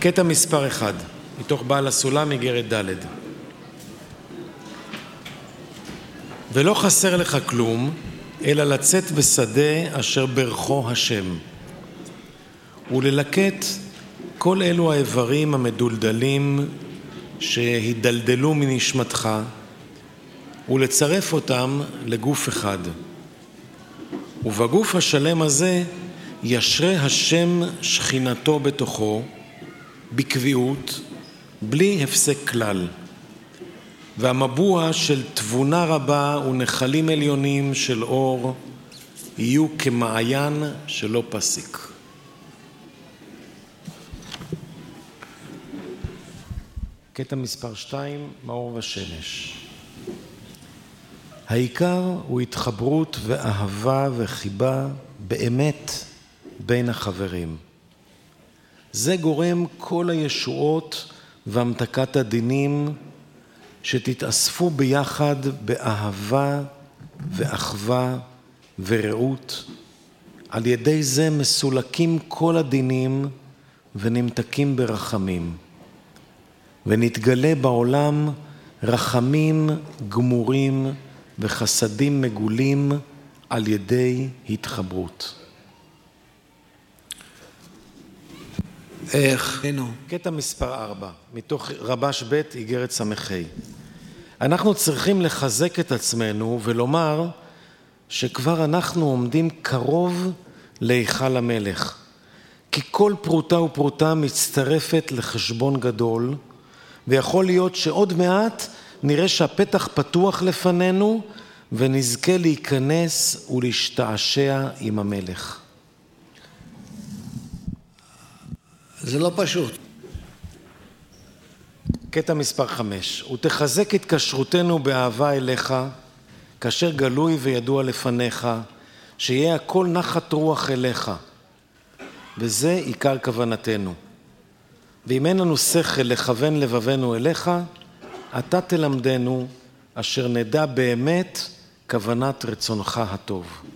קטע מספר 1, מתוך בעל הסולם איגרת ד'. ולא חסר לך כלום, אלא לצאת בשדה אשר ברכו השם, וללקט כל אלו האיברים המדולדלים שהידלדלו מנשמתך, ולצרף אותם לגוף אחד. ובגוף השלם הזה ישרה השם שכינתו בתוכו, בקביעות, בלי הפסק כלל. והמבוע של תבונה רבה ונחלים עליונים של אור יהיו כמעיין שלא פסיק. קטע מספר 2, מאור ושמש. העיקר הוא התחברות ואהבה וחיבה באמת בין החברים. זה גורם כל הישועות והמתקת הדינים שתתאספו ביחד באהבה ואחווה ורעות. על ידי זה מסולקים כל הדינים ונמתקים ברחמים. ונתגלה בעולם רחמים גמורים וחסדים מגולים על ידי התחברות. איך? קטע מספר 4, מתוך רבש ב' איגרת סמכי. אנחנו צריכים לחזק את עצמנו ולומר שכבר אנחנו עומדים קרוב להיכל המלך. כי כל פרוטה ופרוטה מצטרפת לחשבון גדול, ויכול להיות שעוד מעט נראה שהפתח פתוח לפנינו, ונזכה להיכנס ולהשתעשע עם המלך. זה לא פשוט. קטע מספר 5. ותחזק התקשרותנו באהבה אליך, כאשר גלוי וידוע לפניך, שיהיה הכל נחת רוח אליך. וזה עיקר כוונתנו. ואם אין לנו שכל לכוון לבבנו אליך, אתה תלמדנו אשר נדע באמת כוונת רצונך הטוב.